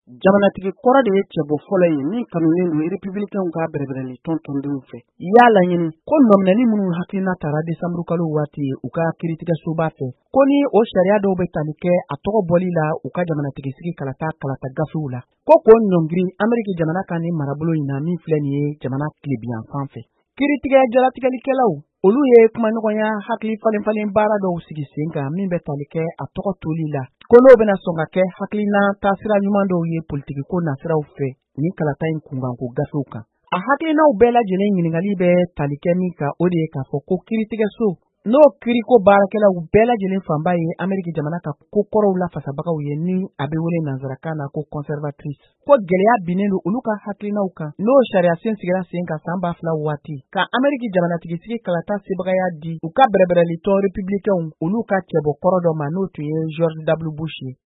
jamanatigi kɔrɔ de ye cɛbɔ fɔlɔ ye min kanulen don républicains ka bɛrɛbɛrɛli tɔndenw fɛ. Y'a laɲini ko nɔminɛli minnu hakilina tara décembre kalo waati u ka kiiritigɛsoba fɛ ko ni o sariya dɔw bɛ tali kɛ a tɔgɔ bɔli la u ka jamanatigi sigi kalata gafew la ko k'o ɲɔngiri Ameriki jamana kan ni marabolo in na min filɛ nin ye jamana tilebiyan fan fɛ. Kiiritigɛ jalatigɛlikɛlaw olu ye kumaɲɔgɔnya hakili falen baara dɔw sigi sen kan min bɛ tali kɛ a tɔgɔ toli la ko n'o bɛna sɔn ka kɛ hakilina taasira ɲuman dɔw ye politiki ko nasiraw fɛ ni kalata in kunkanko gafew kan. A hakilinaw bɛɛ lajɛlen ɲininkali bɛ tali kɛ min kan o de ye k'a fɔ ko kiiritigɛso n'o kiiriko baarakɛlaw bɛɛ lajɛlen fanba ye Ameriki jamana ka ko kɔrɔw la fasabagaw ye ni a bɛ wele nanzarakan na ko conservatrice ko gɛlɛya binnen don olu ka hakilinaw kan n'o sariya sen sigira sen ka san 2000 waati ka Ameriki jamanatigi sigi kalata sebagaya di u ka bɛrɛbɛrɛli tɔn républicains olu ka cɛbɔ kɔrɔ dɔ ma n'o tun ye George W. Bush ye.